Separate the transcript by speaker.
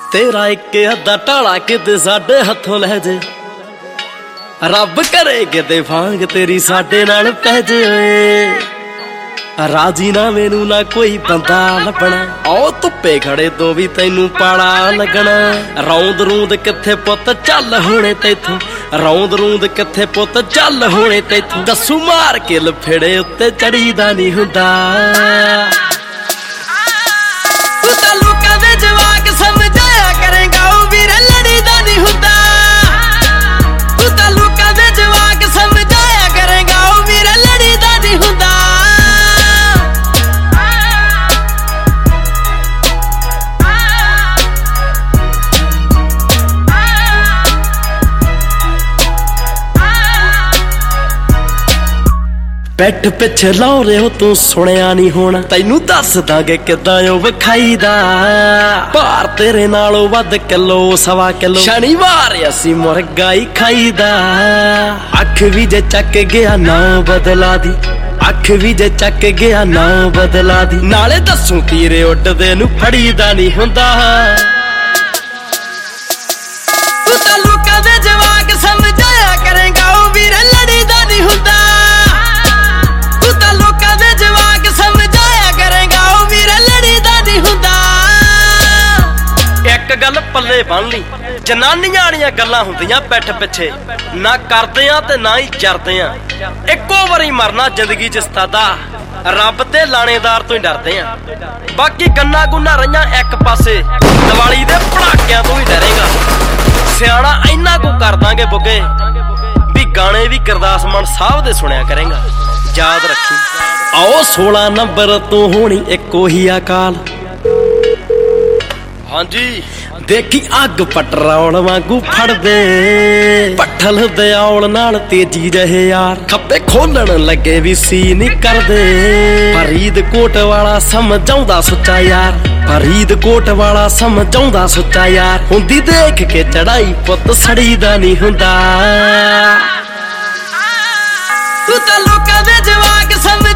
Speaker 1: तेरा एक अद्धा टाला किते साडे हथों लै जे, रब करे किते भांग तेरी साडे नाल पै जे। राजी ना मैनू ना कोई बंदा लभना, आओ धुप्पे खड़े तो भी तैनू पाला लगना। रौंद रूंद किथे पुत चल होने तैथों, रौंद रूंद किथे पुत चल होने तैथों। दस्सू मार के लफेड़े उत्ते चढ़ी दा नहीं हुंदा। तू तां लोकां दे जवाक समझाया करेगा, ओ वीरे लड़ी दा नहीं हुंदा। तू तां लोकां दे जवाक समझाया करेगा, ओ वीरे लड़ी दा नहीं हुंदा। बैठ पिछे ला रहे हो तू सुनिया नहीं होना, तैनू दस दांगे किदां ओ विखाईदा। भार तेरे नालों वध किलो सवा किलो, शनिवार असी मुर्गा ही खाईदा। अख भी जे चक गया ना बदला दी, अख भी जे चक गया ना बदला दी। नाले दसू तीरे उड्डदे नू फड़ीदा नहीं हुंदा। तू तां लोकां दे जवाक समझाया करेगा, ओ वीरे लड़ी दा नहीं हुंदा। एक गल पल्ले बन ली, जनानियां वालियां गल्लां हुंदियां पिठ पिछे, ना करदे आ ते ना ही जरदे आ। इक्को वारी मरना जिंदगी च सतादा, रब ते लाणेदार तो ही डरदे आ। बाकी गन्ना गुन्ना रहियां एक पासे, दिवाली दे पटाकियां तो ही डरेगा। सियाणा इन्ना को कर दांगे बुगे, भी गाने भी गुरदास मान साहब दे सुनिया करेगा। याद रखी, आओ 16 नंबर तो होनी इको ही अकाल। हाँ जी, देखी अग पटरौल वांगू फड़ दे, पट्ठल दे औल नाल तेजी रहे यार। खप्पे खोलन लगे भी सी नहीं कर दे। फरीदकोट वाला समझाउंदा सुच्चा यार, फरीदकोट वाला समझाउंदा सुच्चा यार। हुंदी देख के चढ़ाई पुत सड़ी दा नहीं हुंदा। तू तां लोकां दे जवाक